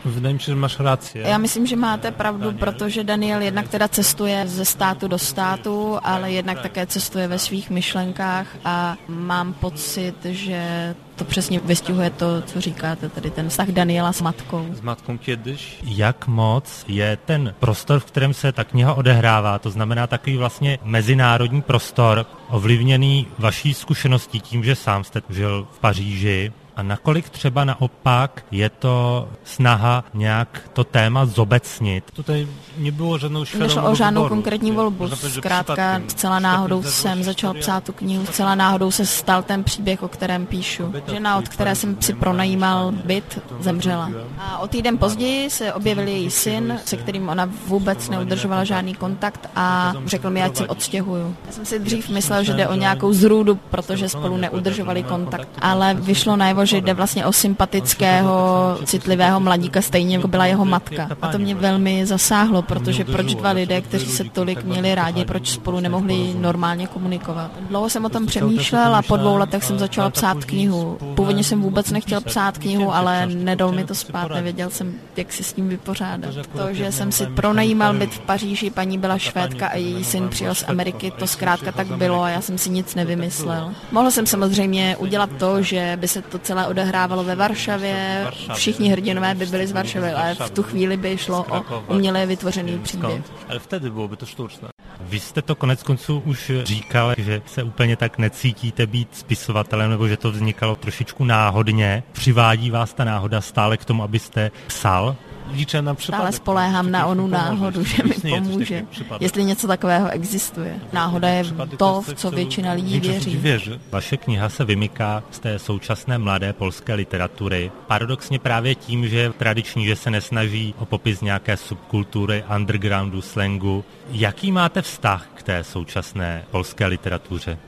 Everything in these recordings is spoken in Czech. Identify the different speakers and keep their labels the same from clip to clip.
Speaker 1: Wydaje mi się, že máš rację.
Speaker 2: Já myslím, že máte pravdu, protože Daniel jednak teda cestuje ze státu do státu, ale jednak také cestuje ve svých myšlenkách a mám pocit, že to přesně vystihuje to, co říkáte, tedy ten vztah Daniela s matkou.
Speaker 1: S matkou kedyś.
Speaker 3: Jak moc je ten prostor, v kterém se ta kniha odehrává, to znamená takový vlastně mezinárodní prostor, ovlivněný vaší zkušeností tím, že sám jste žil v Paříži, a nakolik třeba naopak je to snaha nějak to téma zobecnit?
Speaker 1: Tutaj nebylo žádnou świadomou
Speaker 2: Nešlo o žádnou
Speaker 1: wyboru.
Speaker 2: konkrétní volbu. Zkrátka zcela náhodou jsem začal psát tu knihu, zcela náhodou se stal ten příběh, o kterém píšu. Žena, od které jsem si pronajímal byt, zemřela. A o týden později se objevil její syn, se kterým ona vůbec neudržovala žádný kontakt a řekl mi, ať se odstěhuju. Já jsem si dřív myslel, že jde o nějakou zrůdu, protože spolu neudržovali kontakt, ale vyšlo najevo, že jde vlastně o sympatického, citlivého mladíka, stejně jako byla jeho matka. A to mě velmi zasáhlo, protože proč dva lidé, kteří se tolik měli rádi, proč spolu nemohli normálně komunikovat. Dlouho jsem o tom přemýšlel a po 2 letech jsem začala psát knihu. Původně jsem vůbec nechtěl psát knihu, ale nedal mi to spát, nevěděl jsem, jak si s tím vypořádat. To, že jsem si pronajímal byt v Paříži, paní byla Švédka a její syn přijel z Ameriky, to zkrátka tak bylo a já jsem si nic nevymyslel. Mohl jsem samozřejmě udělat to, že by se to celé odehrávalo ve Varšavě, všichni hrdinové by byli z Varšavy, ale v tu chvíli by šlo o uměle vytvořený příběh.
Speaker 1: Ale vtedy bylo by to štučné.
Speaker 3: Vy jste to koneckonců už říkal, že se úplně tak necítíte být spisovatelem, nebo že to vznikalo trošičku náhodně. Přivádí vás ta náhoda stále k tomu, abyste psal?
Speaker 2: Stále spoléhám na onu náhodu, že mi pomůže, jestli něco takového existuje. Náhoda je to, v co většina lidí věří.
Speaker 3: Vaše kniha se vymyká z té současné mladé polské literatury. Paradoxně právě tím, že je tradiční, že se nesnaží o popis nějaké subkultury, undergroundu, slangu. Jaký máte vztah k té současné polské literatuře?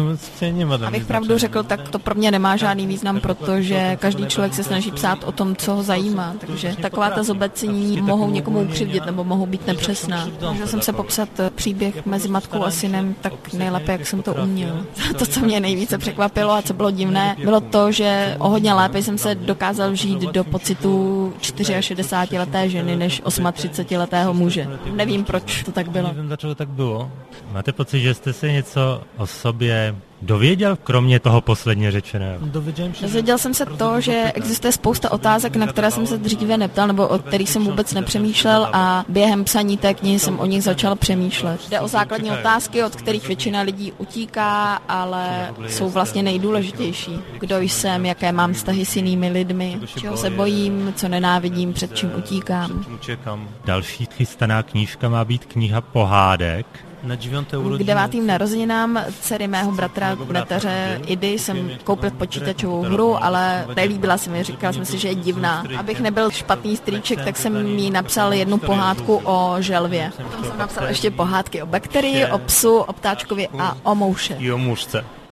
Speaker 2: Abych pravdu řekl, tak to pro mě nemá žádný význam, protože každý člověk se snaží psát o tom, co ho zajímá. Takže taková ta zobecení mohou někomu ukřivdit nebo mohou být nepřesná. Snažil jsem se popsat příběh mezi matkou a synem tak nejlépe, jak jsem to uměl. To, co mě nejvíce překvapilo a co bylo divné, bylo to, že o hodně lépe jsem se dokázal vžít do pocitu 64leté ženy než 38letého muže. Nevím, proč to tak bylo.
Speaker 1: Nevím, proč to tak bylo.
Speaker 3: Máte pocit, že jste se něco o sobě dověděl, kromě toho posledně řečeného?
Speaker 2: Dozvěděl jsem se to, že existuje spousta otázek, na které jsem se dříve neptal, nebo o kterých jsem vůbec nepřemýšlel a během psaní té knihy jsem o nich začal přemýšlet. Jde o základní otázky, od kterých většina lidí utíká, ale jsou vlastně nejdůležitější. Kdo jsem, jaké mám vztahy s jinými lidmi, čeho se bojím, co nenávidím, před čím utíkám.
Speaker 3: Další chystaná knížka má být kniha pohádek.
Speaker 2: K 9. narozeninám dcery mého bratra, neteře Idy, jsem koupil počítačovou hru, ale nelíbila se mi, říkal jsem si, že je divná. Abych nebyl špatný strýček, tak jsem jí napsal jednu pohádku o želvě. Potom jsem napsal ještě pohádky o bakterii, o psu, o ptáčkovi a o mouše.
Speaker 1: I o mužce.